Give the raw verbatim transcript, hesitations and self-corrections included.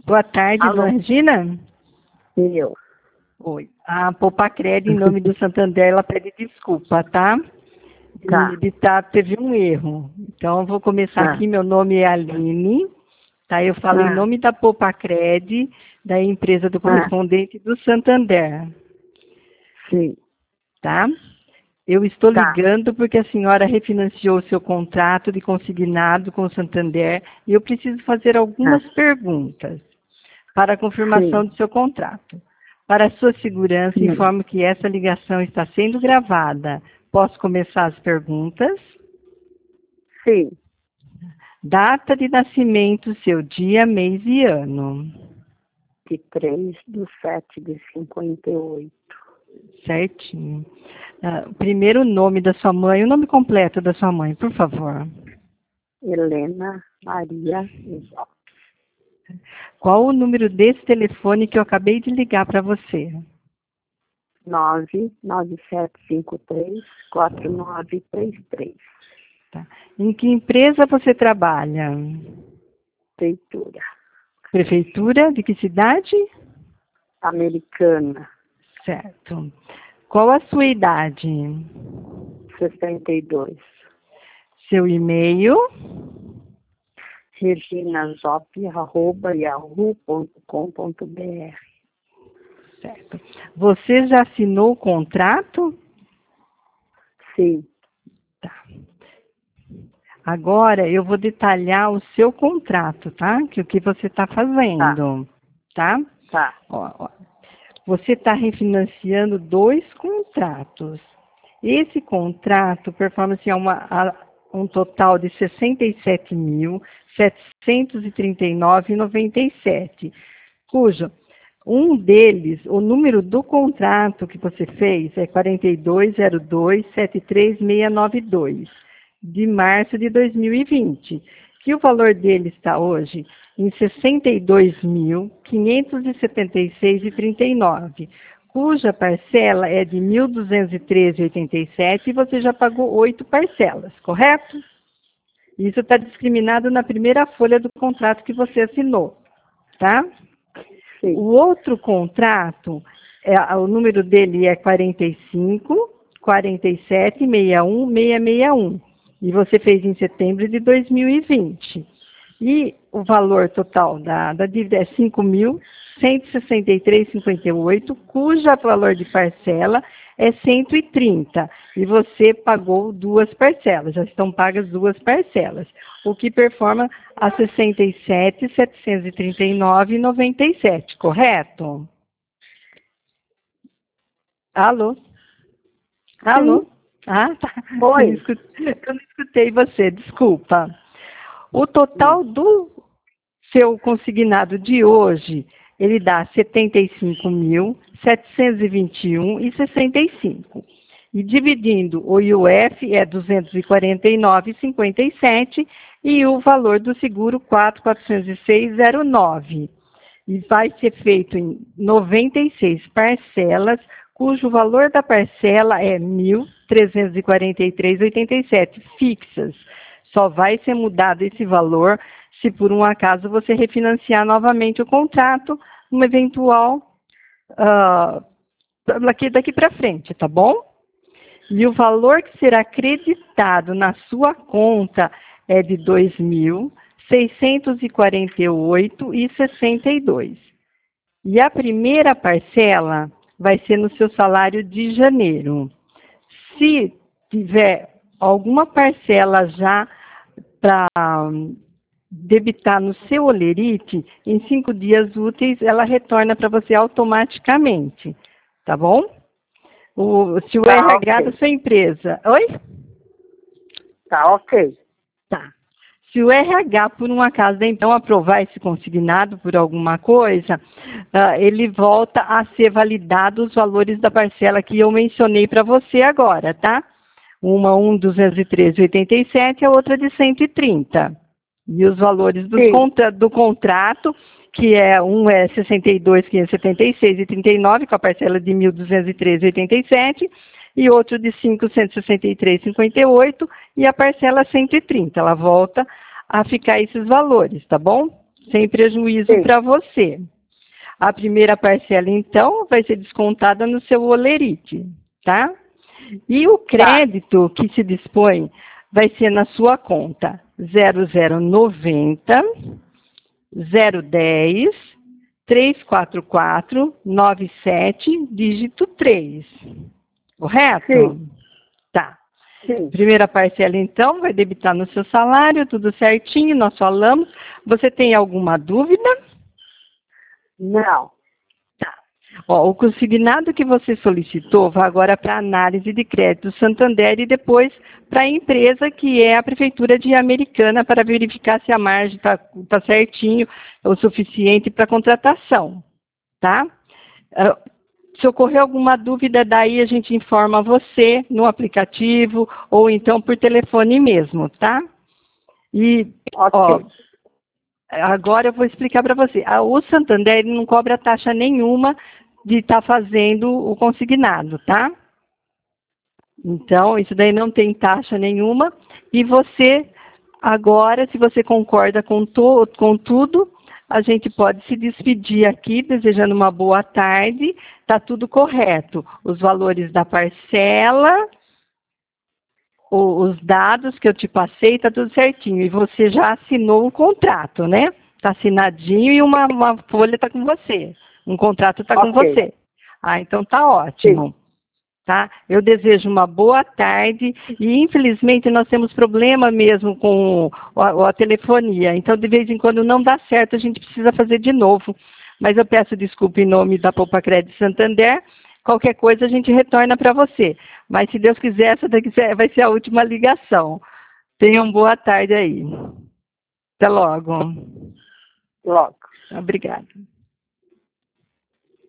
Boa tarde, Alô? dona Regina. Eu. Oi. A Popacred, em nome do Santander, ela pede desculpa, tá? Tá. E tá, teve um erro. Então, eu vou começar Ah. aqui. Meu nome é Aline, tá? Eu falo Ah. em nome da Popacred, da empresa do Ah. correspondente do Santander, Sim. tá? Eu estou Tá. ligando porque a senhora refinanciou o seu contrato de consignado com o Santander e eu preciso fazer algumas Ah. perguntas para a confirmação Sim. do seu contrato. Para a sua segurança, Sim. informo que essa ligação está sendo gravada. Posso começar as perguntas? Sim. Data de nascimento, seu dia, mês e ano. De três de sete de cinquenta e oito. Certinho. Ah, primeiro nome da sua mãe, o nome completo da sua mãe, por favor. Helena Maria Zó. Qual o número desse telefone que eu acabei de ligar para você? nove nove sete cinco três quatro nove três três. Tá. Em que empresa você trabalha? Prefeitura. Prefeitura de que cidade? Americana. Certo. Qual a sua idade? sessenta e dois. Seu e-mail? reginazop arroba yahoo ponto com ponto br. Certo. Você já assinou o contrato? Sim. Tá. Agora eu vou detalhar o seu contrato, tá? Que o que você está fazendo, tá? Tá. Ó, ó. Você está refinanciando dois contratos. Esse contrato, performance é uma, a, um total de sessenta e sete mil, setecentos e trinta e nove reais e noventa e sete, cujo um deles, o número do contrato que você fez é quatro dois zero dois sete três seis nove dois, de março de dois mil e vinte, que o valor dele está hoje em sessenta e dois mil, quinhentos e setenta e seis reais e trinta e nove, cuja parcela é de mil duzentos e treze reais e oitenta e sete e você já pagou oito parcelas, correto? Isso está discriminado na primeira folha do contrato que você assinou, tá? Sim. O outro contrato, é, o número dele é quarenta e cinco, quarenta e sete, sessenta e um, seiscentos e sessenta e um. E você fez em setembro de dois mil e vinte. E o valor total da, da dívida é cinco mil cento e sessenta e três reais e cinquenta e oito, cujo valor de parcela é cento e trinta. E você pagou duas parcelas, já estão pagas duas parcelas, o que performa a sessenta e sete mil setecentos e trinta e nove reais e noventa e sete, correto? Alô? Alô? Sim. Ah, tá. Oi. Eu não escutei, eu não escutei você, desculpa. O total do seu consignado de hoje, ele dá setenta e cinco mil, setecentos e vinte e um reais e sessenta e cinco. E dividindo, o I U F é duzentos e quarenta e nove reais e cinquenta e sete e o valor do seguro quatro mil quatrocentos e seis reais e zero nove. E vai ser feito em noventa e seis parcelas, cujo valor da parcela é mil trezentos e quarenta e três reais e oitenta e sete, fixas. Só vai ser mudado esse valor se por um acaso você refinanciar novamente o contrato, uma eventual uh, daqui, daqui para frente, tá bom? E o valor que será creditado na sua conta é de dois mil seiscentos e quarenta e oito reais e sessenta e dois. E a primeira parcela vai ser no seu salário de janeiro. Se tiver alguma parcela já para debitar no seu olerite, em cinco dias úteis ela retorna para você automaticamente, tá bom? O, se o Tá, R H ok. da sua empresa... Oi? Tá, ok. Tá. Se o R H, por um acaso, então, aprovar esse consignado por alguma coisa, uh, ele volta a ser validado os valores da parcela que eu mencionei para você agora, tá? Uma, um, duzentos e treze reais e oitenta e sete, a outra de cento e trinta. E os valores dos contra, do contrato, que é um é sessenta e dois mil quinhentos e setenta e seis reais e trinta e nove, com a parcela de mil duzentos e treze reais e oitenta e sete, e outro de cinco mil cento e sessenta e três reais e cinquenta e oito, e a parcela cento e trinta. Ela volta a ficar esses valores, tá bom? sem prejuízo para você. A primeira parcela, então, vai ser descontada no seu olerite, tá? E o crédito que se dispõe vai ser na sua conta zero zero noventa, zero dez, trezentos e quarenta e quatro, noventa e sete, dígito três. Correto? Sim. Tá. Sim. Primeira parcela, então, vai debitar no seu salário, tudo certinho, nós falamos. Você tem alguma dúvida? Não. Tá. Ó, o consignado que você solicitou vai agora para análise de crédito Santander e depois para a empresa, que é a Prefeitura de Americana, para verificar se a margem está tá certinho, o suficiente para contratação, tá? Uh, Se ocorrer alguma dúvida, daí a gente informa você no aplicativo ou então por telefone mesmo, tá? E, Ok. ó, agora eu vou explicar para você. O Santander ele não cobra taxa nenhuma de estar tá fazendo o consignado, tá? Então, isso daí não tem taxa nenhuma. E você, agora, se você concorda com, to com tudo, a gente pode se despedir aqui, desejando uma boa tarde. Está tudo correto. Os valores da parcela, o, os dados que eu te passei, está tudo certinho. E você já assinou um contrato, né? Está assinadinho e uma, uma folha está com você. Um contrato está com Ok. você. Ah, então tá ótimo. Sim. Tá? Eu desejo uma boa tarde e, infelizmente, nós temos problema mesmo com a, a telefonia. Então, de vez em quando não dá certo, a gente precisa fazer de novo. Mas eu peço desculpa em nome da Poupa Crédito Santander. Qualquer coisa a gente retorna para você. Mas, se Deus quiser, essa daqui vai ser a última ligação. Tenham boa tarde aí. Até logo. Logo. Obrigada.